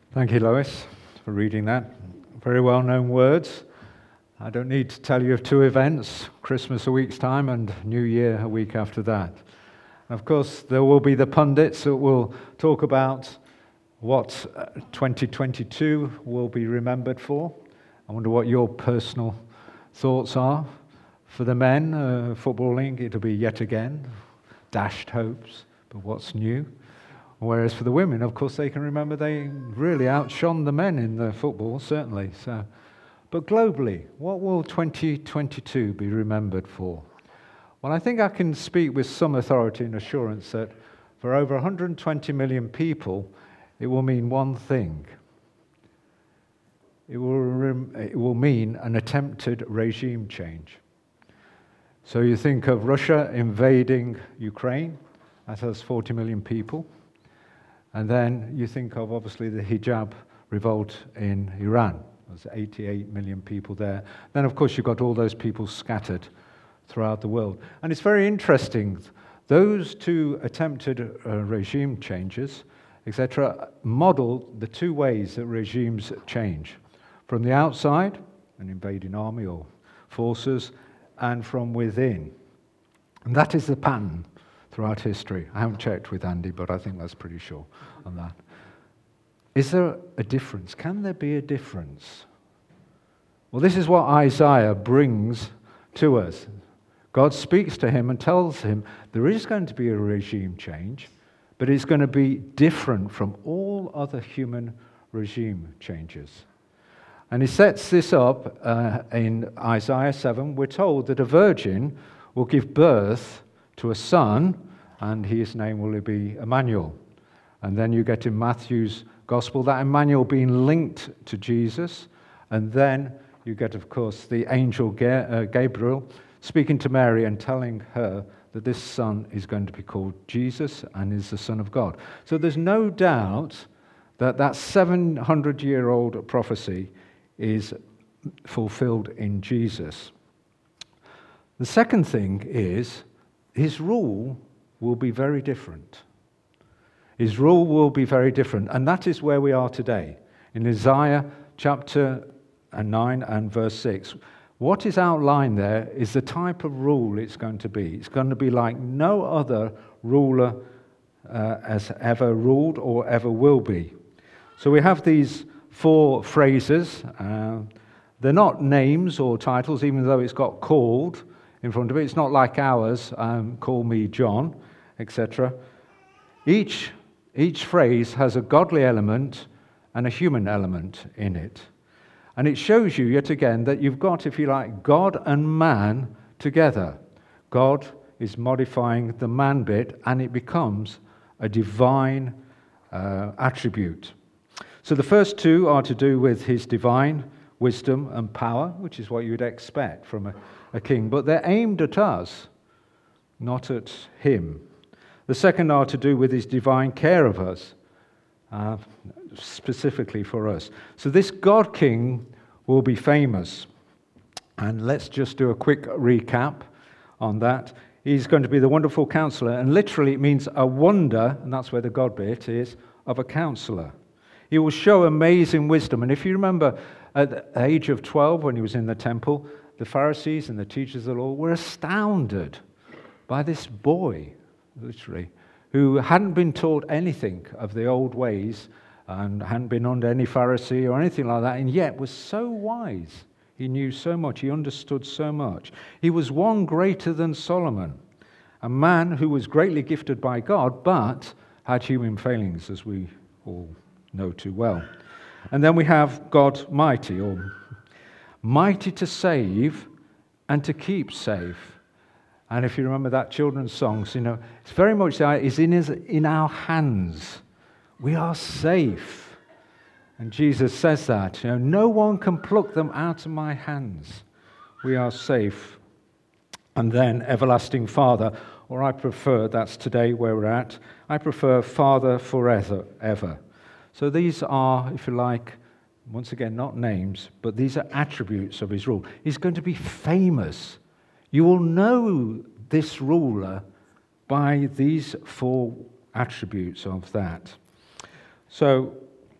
Thank you, Lois, for reading that. Very well-known words. I don't need to tell you of two events, Christmas a week's time and New Year a week after that. And of course, there will be the pundits that will talk about what 2022 will be remembered for. I wonder what your personal thoughts are. For the men, footballing, it'll be yet again dashed hopes, but what's new? Whereas for the women, of course, they can remember they really outshone the men in the football, certainly. But globally, what will 2022 be remembered for? Well, I think I can speak with some authority and assurance that for over 120 million people, it will mean one thing. It will mean an attempted regime change. So you think of Russia invading Ukraine, that has 40 million people. And then you think of, obviously, the hijab revolt in Iran. There's 88 million people there. Then, of course, you've got all those people scattered throughout the world. And it's very interesting. Those two attempted regime changes, etc., model the two ways that regimes change. From the outside, an invading army or forces, and from within. And that is the pattern throughout history. I haven't checked with Andy, but I think that's pretty sure on that. Is there a difference? Can there be a difference? Well, this is what Isaiah brings to us. God speaks to him and tells him there is going to be a regime change, but it's going to be different from all other human regime changes. And he sets this up in Isaiah 7. We're told that a virgin will give birth to a son, and his name will be Emmanuel. And then you get in Matthew's Gospel that Emmanuel being linked to Jesus. And then you get, of course, the angel Gabriel speaking to Mary and telling her that this son is going to be called Jesus and is the Son of God. So there's no doubt that 700-year-old prophecy is fulfilled in Jesus. The second thing is his rule will be very different. His rule will be very different, and that is where we are today. In Isaiah chapter 9 and verse 6, what is outlined there is the type of rule it's going to be. It's going to be like no other ruler has ever ruled or ever will be. So we have these four phrases. They're not names or titles, even though it's got called in front of it. It's not like ours, call me John, etc. Each phrase has a godly element and a human element in it. And it shows you, yet again, that you've got, if you like, God and man together. God is modifying the man bit, and it becomes a divine attribute. So the first two are to do with his divine wisdom and power, which is what you'd expect from a king. But they're aimed at us, not at him. The second are to do with his divine care of us, specifically for us. So this God King will be famous. And let's just do a quick recap on that. He's going to be the wonderful counselor, and literally it means a wonder, and that's where the God bit is, of a counselor. He will show amazing wisdom. And if you remember at the age of 12 when he was in the temple, the Pharisees and the teachers of the law were astounded by this boy, literally, who hadn't been taught anything of the old ways and hadn't been under any Pharisee or anything like that, and yet was so wise. He knew so much. He understood so much. He was one greater than Solomon, a man who was greatly gifted by God, but had human failings, as we all know too well. And then we have God mighty, or mighty to save and to keep safe. And if you remember that children's songs, it's very much that it's in our hands. We are safe. And Jesus says that, no one can pluck them out of my hands. We are safe. And then everlasting Father, or I prefer, that's today where we're at, I prefer Father forever, ever. So these are, if you like, once again, not names, but these are attributes of his rule. He's going to be famous. You will know this ruler by these four attributes of that. So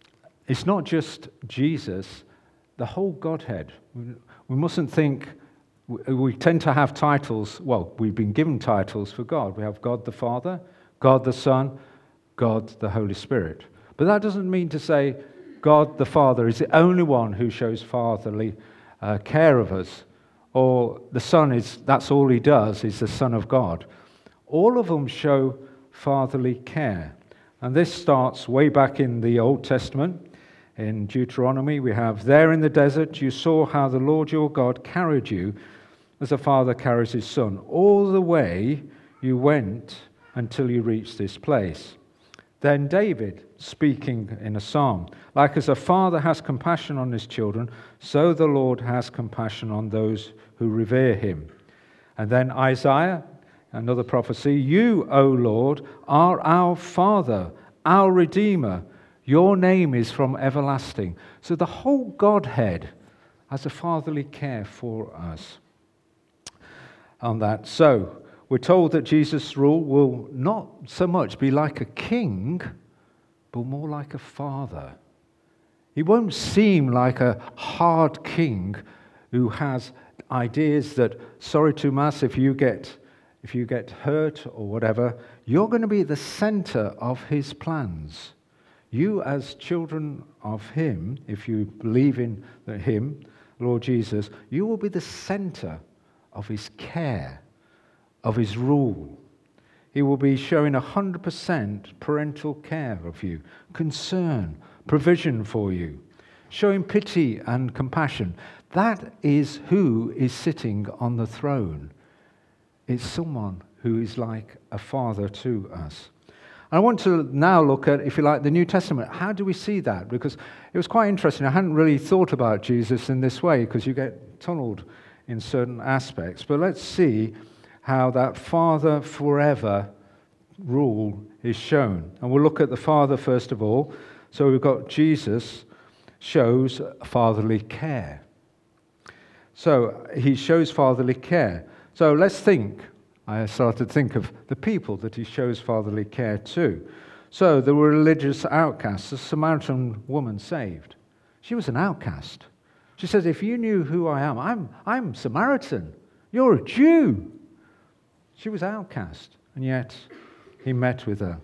it's not just Jesus, the whole Godhead. We mustn't think, we tend to have titles, well, we've been given titles for God. We have God the Father, God the Son, God the Holy Spirit. But that doesn't mean to say God the Father is the only one who shows fatherly care of us, or the Son that's all he does, is the Son of God. All of them show fatherly care. And this starts way back in the Old Testament. In Deuteronomy, we have, there in the desert you saw how the Lord your God carried you as a father carries his son. All the way you went until you reached this place. Then David, speaking in a psalm, like as a father has compassion on his children, so the Lord has compassion on those who revere him. And then Isaiah, another prophecy, you, O Lord, are our Father, our Redeemer. Your name is from everlasting. So the whole Godhead has a fatherly care for us on that. So we're told that Jesus' rule will not so much be like a king, but more like a father. He won't seem like a hard king who has ideas that, sorry Tomas, if you get hurt or whatever, you're going to be the center of his plans. You as children of him, if you believe in him, Lord Jesus, you will be the center of his care, of his rule. He will be showing 100% parental care of you, concern, provision for you, showing pity and compassion. That is who is sitting on the throne. It's someone who is like a father to us. I want to now look at, if you like, the New Testament. How do we see that? Because it was quite interesting. I hadn't really thought about Jesus in this way, because you get tunneled in certain aspects. But let's see how that Father forever rule is shown. And we'll look at the Father first of all. So we've got Jesus shows fatherly care. So he shows fatherly care. So let's think. I started to think of the people that he shows fatherly care to. So there were religious outcasts. The Samaritan woman saved. She was an outcast. She says, if you knew who I am, I'm Samaritan. You're a Jew. She was outcast, and yet he met with her.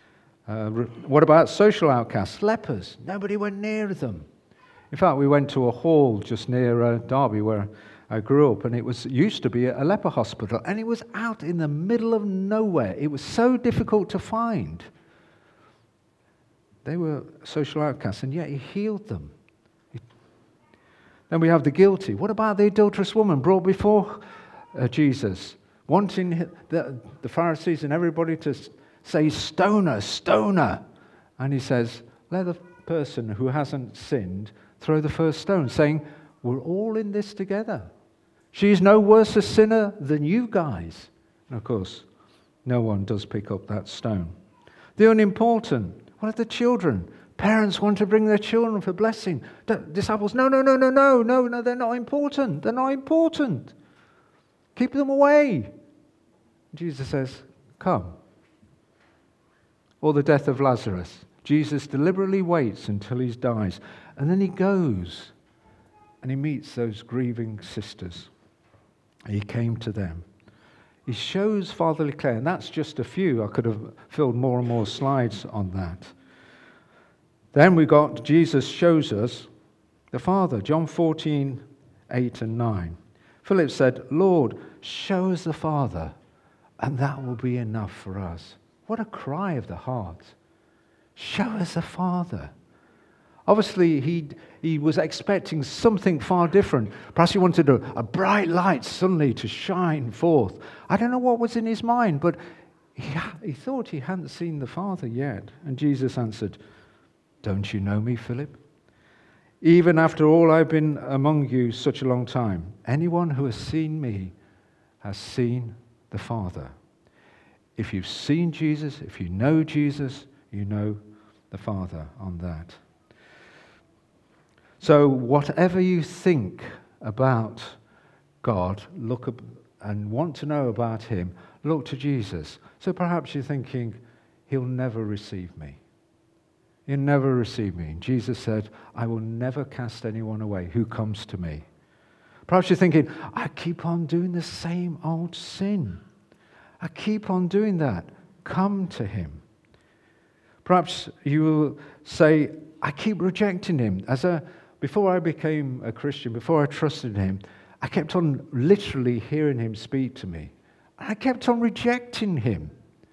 What about social outcasts? Lepers. Nobody went near them. In fact, we went to a hall just near Derby where I grew up, and it used to be a leper hospital, and it was out in the middle of nowhere. It was so difficult to find. They were social outcasts, and yet he healed them. Then we have the guilty. What about the adulterous woman brought before Jesus, wanting the Pharisees and everybody to say, stone her, stone her. And he says, let the person who hasn't sinned throw the first stone, saying, we're all in this together. She's no worse a sinner than you guys. And of course, no one does pick up that stone. The unimportant. What are the children? Parents want to bring their children for blessing. Disciples, no, they're not important. They're not important. Keep them away. Jesus says, come. Or the death of Lazarus. Jesus deliberately waits until he dies. And then he goes and he meets those grieving sisters. He came to them. He shows fatherly care, and that's just a few. I could have filled more and more slides on that. Then we got Jesus shows us the Father. John 14, 8 and 9. Philip said, Lord, show us the Father, and that will be enough for us. What a cry of the heart. Show us the Father. Obviously, he was expecting something far different. Perhaps he wanted a bright light suddenly to shine forth. I don't know what was in his mind, but he thought he hadn't seen the Father yet. And Jesus answered, don't you know me, Philip? Even after all I've been among you such a long time, anyone who has seen me has seen the Father. If you've seen Jesus, if you know Jesus, you know the Father on that. So whatever you think about God, look up and want to know about him, look to Jesus. So perhaps you're thinking, he'll never receive me. You'll never receive me. And Jesus said, I will never cast anyone away who comes to me. Perhaps you're thinking, I keep on doing the same old sin. I keep on doing that. Come to him. Perhaps you will say, I keep rejecting him. Before I became a Christian, before I trusted him, I kept on literally hearing him speak to me. I kept on rejecting him.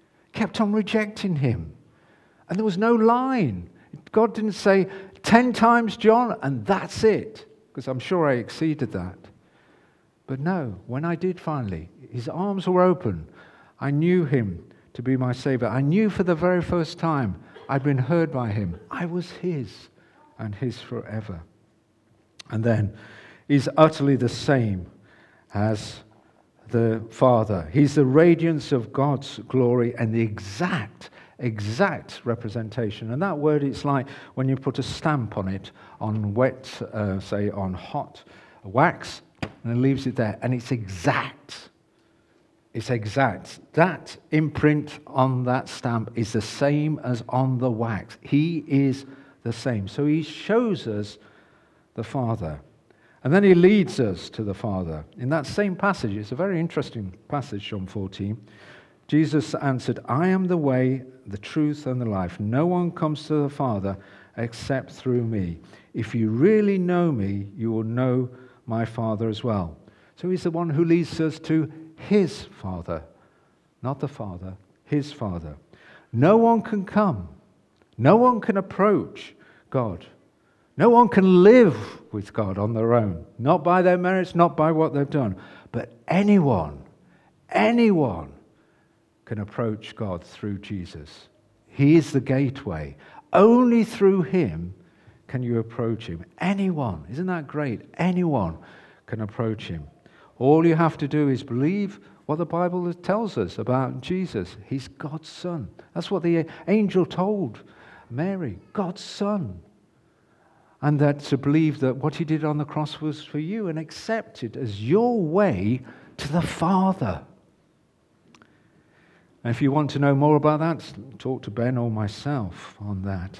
And there was no line. God didn't say 10 times, John, and that's it. Because I'm sure I exceeded that. But no, when I did finally, his arms were open. I knew him to be my Savior. I knew for the very first time I'd been heard by him. I was his and his forever. And then he's utterly the same as the Father. He's the radiance of God's glory and the exact representation. And that word, it's like when you put a stamp on it, on wet, say on hot wax, and it leaves it there, and it's exact. It's exact. That imprint on that stamp is the same as on the wax. He is the same. So he shows us the Father. And then he leads us to the Father. In that same passage, it's a very interesting passage, John 14. Jesus answered, I am the way, the truth, and the life. No one comes to the Father except through me. If you really know me, you will know my Father as well. So he's the one who leads us to his Father, not the Father, his Father. No one can come. No one can approach God. No one can live with God on their own, not by their merits, not by what they've done. But anyone can approach God through Jesus. He is the gateway. Only through him can you approach him. Anyone, isn't that great? Anyone can approach him. All you have to do is believe what the Bible tells us about Jesus. He's God's Son. That's what the angel told Mary, God's Son. And that to believe that what he did on the cross was for you and accept it as your way to the Father. And if you want to know more about that, talk to Ben or myself on that.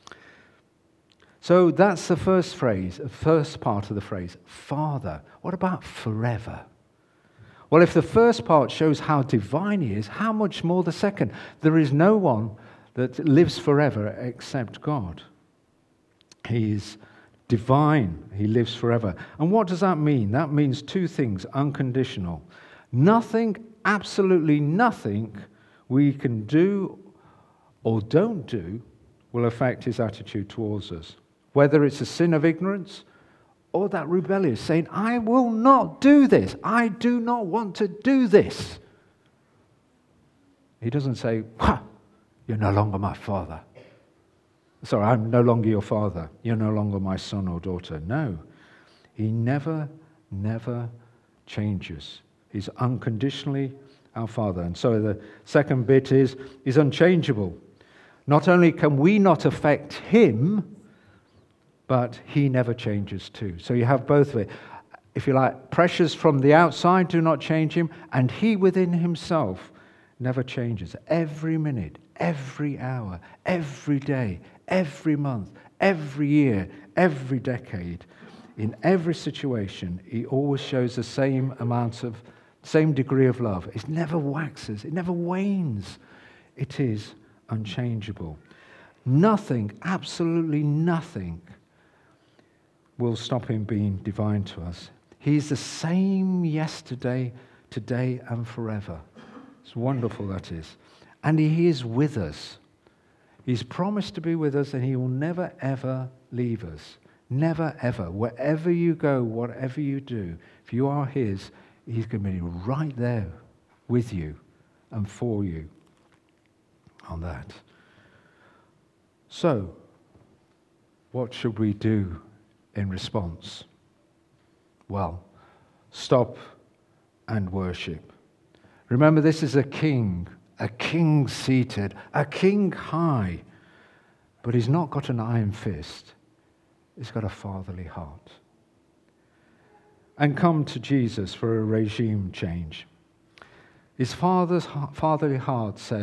So that's the first phrase, the first part of the phrase, Father. What about forever? Well, if the first part shows how divine he is, how much more the second? There is no one that lives forever except God. He is divine. He lives forever. And what does that mean? That means two things, unconditional. Nothing, absolutely nothing we can do or don't do will affect his attitude towards us. Whether it's a sin of ignorance or that rebellious saying, I will not do this. I do not want to do this. He doesn't say, you're no longer my father. Sorry, I'm no longer your father. You're no longer my son or daughter. No. He never changes. He's unconditionally our Father. And so the second bit is unchangeable. Not only can we not affect him, but he never changes too. So you have both of it. If you like, pressures from the outside do not change him, and he within himself never changes. Every minute, every hour, every day, every month, every year, every decade, in every situation, he always shows the same degree of love. It never waxes, it never wanes. It is unchangeable. Nothing, absolutely nothing, will stop him being divine to us. He's the same yesterday, today, and forever. It's wonderful, that is. And he is with us. He's promised to be with us, and he will never, ever leave us. Never, ever. Wherever you go, whatever you do, if you are his, he's going to be right there with you and for you on that. So, what should we do in response? Well, stop and worship. Remember, this is a king seated, a king high, but he's not got an iron fist. He's got a fatherly heart. And come to Jesus for a regime change. His fatherly heart says,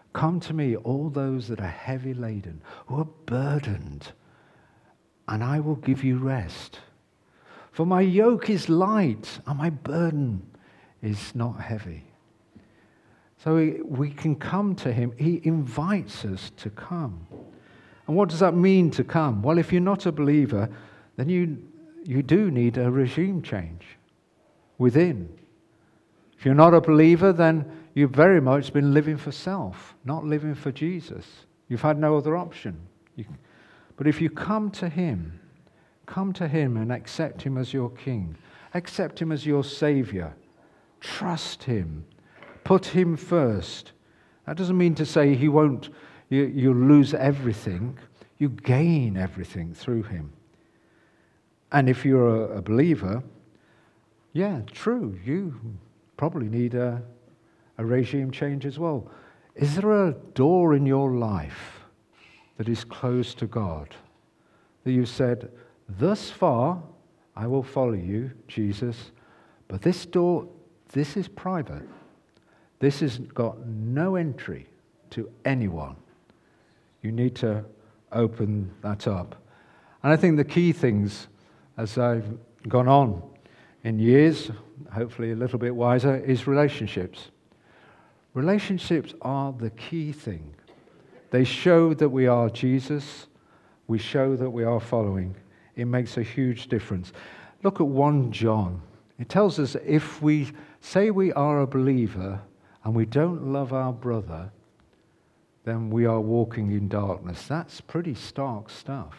Come to me, all those that are heavy laden, who are burdened, and I will give you rest. For my yoke is light, and my burden is not heavy. So we can come to him. He invites us to come. And what does that mean, to come? Well, if you're not a believer, then you do need a regime change within. If you're not a believer, then you've very much been living for self, not living for Jesus. You've had no other option. But if you come to him and accept him as your king, accept him as your savior, trust him, put him first. That doesn't mean to say you'll lose everything. You gain everything through him. And if you're a believer, yeah, true, you probably need a regime change as well. Is there a door in your life that is closed to God, that you said, thus far I will follow you, Jesus, but this door, this is private. This has got no entry to anyone. You need to open that up. And I think the key things, as I've gone on in years, hopefully a little bit wiser, is relationships. Relationships are the key thing. They show that we are Jesus. We show that we are following. It makes a huge difference. Look at 1 John. It tells us if we say we are a believer and we don't love our brother, then we are walking in darkness. That's pretty stark stuff.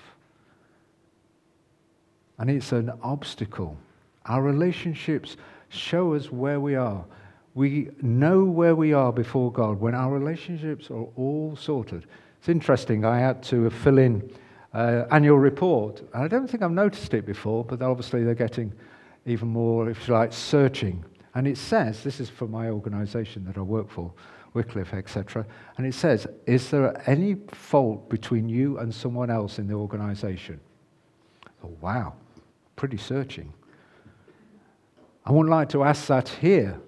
And it's an obstacle. Our relationships show us where we are. We know where we are before God when our relationships are all sorted. It's interesting, I had to fill in annual report. I don't think I've noticed it before, but obviously they're getting even more, if you like, searching. And it says, this is for my organisation that I work for, Wycliffe, etc., and it says, is there any fault between you and someone else in the organisation? Oh, wow, pretty searching. I wouldn't like to ask that here.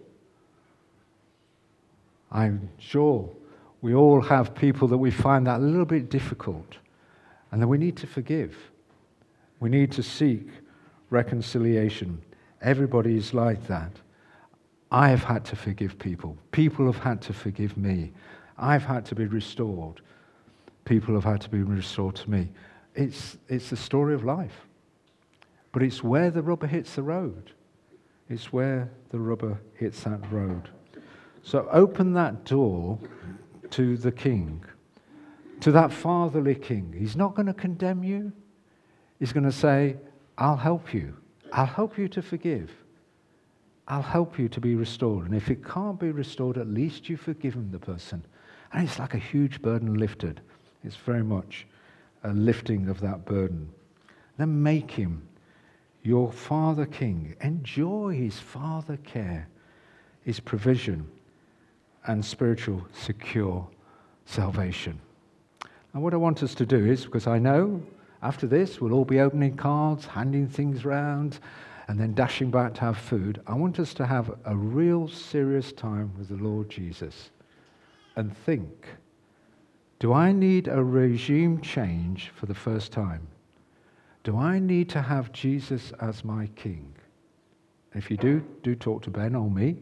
I'm sure we all have people that we find that a little bit difficult, and that we need to forgive. We need to seek reconciliation. Everybody is like that. I have had to forgive people. People have had to forgive me. I've had to be restored. People have had to be restored to me. It's the story of life. But it's where the rubber hits the road. It's where the rubber hits that road. So open that door to the King, to that fatherly King. He's not going to condemn you. He's going to say, I'll help you. I'll help you to forgive. I'll help you to be restored. And if it can't be restored, at least you've forgiven the person. And it's like a huge burden lifted. It's very much a lifting of that burden. Then make him your Father King. Enjoy his Father care, his provision, and spiritual secure salvation. And what I want us to do is, because I know after this we'll all be opening cards, handing things round, and then dashing back to have food, I want us to have a real serious time with the Lord Jesus and think, do I need a regime change for the first time? Do I need to have Jesus as my King? If you do talk to Ben or me.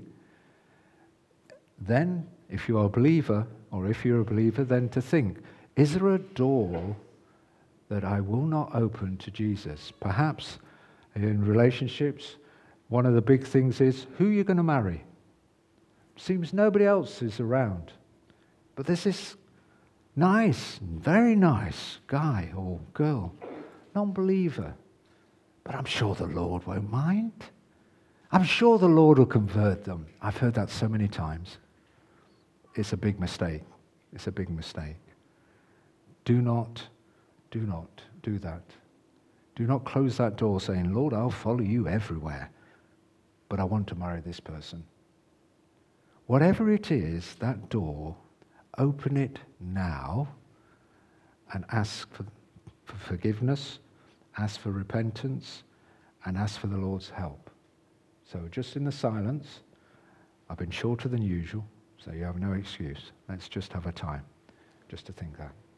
Then, if you are a believer, or if you're a believer, then to think, is there a door that I will not open to Jesus? Perhaps in relationships, one of the big things is, who are you going to marry? Seems nobody else is around. But there's this nice, very nice guy or girl, non-believer. But I'm sure the Lord won't mind. I'm sure the Lord will convert them. I've heard that so many times. It's a big mistake. It's a big mistake. Do not do that. Do not close that door saying, Lord, I'll follow you everywhere, but I want to marry this person. Whatever it is, that door, open it now and ask for forgiveness, ask for repentance, and ask for the Lord's help. So just in the silence, I've been shorter than usual, So you have no excuse. Let's just have a time just to think that.